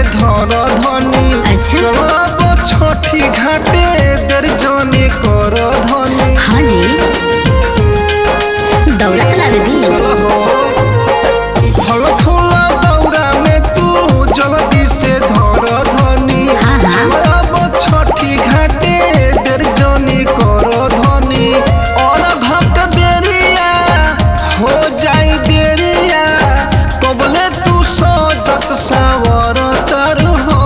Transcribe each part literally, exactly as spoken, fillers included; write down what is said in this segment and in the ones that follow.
धर धनी अच्छा। चलब छठी घाटे दर्जनी कर धनी। हाँ जी दौड़ा तलावे दी फल फूल दौरा में तू जल्दी से धर धनी। हाँ, हाँ। चलब छठी घाटे दर्जनी कर धनी। और घाट बेरिया हो जाई देरिया कबले तू सजत सावर तर हो।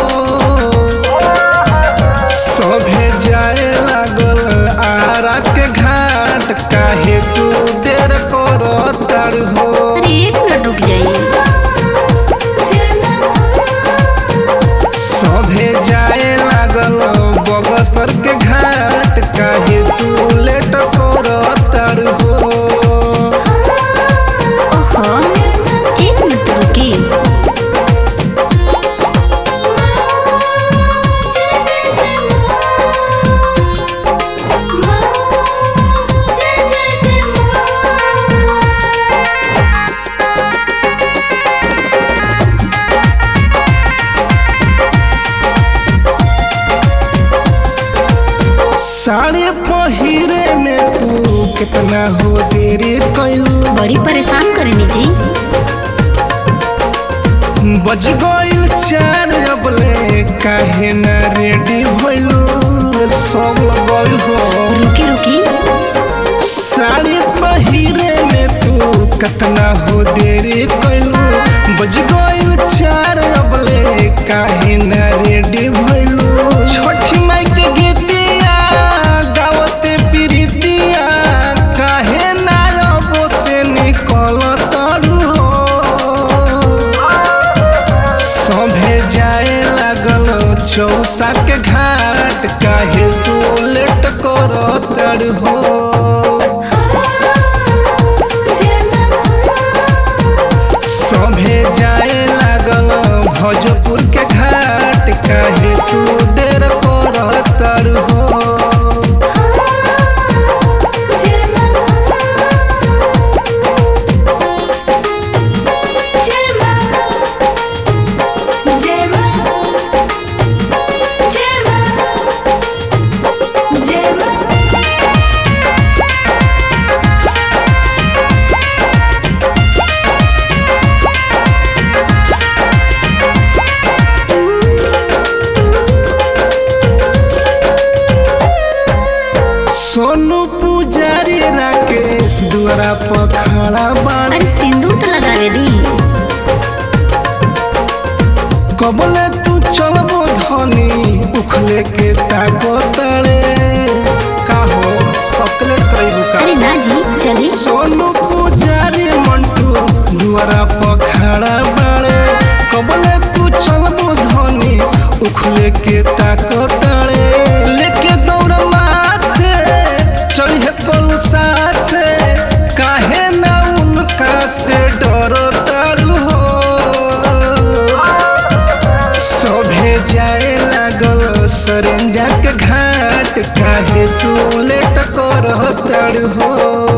सभे जाए लागल आरा के घाट काहे तू देर कर तर हो। अरे एक मिनट रुक जाइए। सभे जाए लागल बगसर के घाट काहे तू लेट कर तर हो। ओहो एक मिनट तो रुकी। साड़ी पहिरे में तू कितना हो देरी कैलू। बड़ी परेशान करेनी जी। बज गइल चार अबले काहे ना रेडी भइलू। सब लगल हो रुकी रुकी। साड़ी पहिरे में तू कितना हो देरी कैलू। बज गइल चार अबले काहे ना रेडी भइलू। छठी माई के गीतिया गावते प्रीतिया काहे ना अबो से निकल तरू हो। सभे जाए लागल चौसा के घाट काहे तू लेट कर तर हो। सभे जाए लागल भोजपुर के घाट काहे तू देर कर तर हो। सोनू पुजारी राकेश द्वारा पर खड़ा बाड़। अरे सिंदूर तो लगावे दी। कबले तू चलबो धनी उखले के ताको तड़े काहो सकले करबू का। अरे ना जी चली। सोनू पुजारी मंटू द्वारा पर खड़ा बाड़े। कबले तू चलबो धनी उखले के ताको तड़े। लेके दौड़ माथे चलिए कल साथे काहे ना उनका से डर तारू हो। सभे जाए लागल सरेंजा के घाट काहे तू लेट कर तर हो।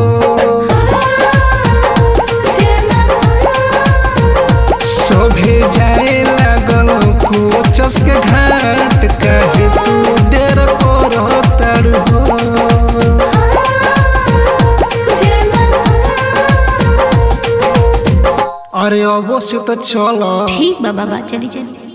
सभे जाए लागल कोचस के घाट काहे तू देर कर तर हो। अरे अवश्य तो चलो। ठीक बा बाबा चली चली।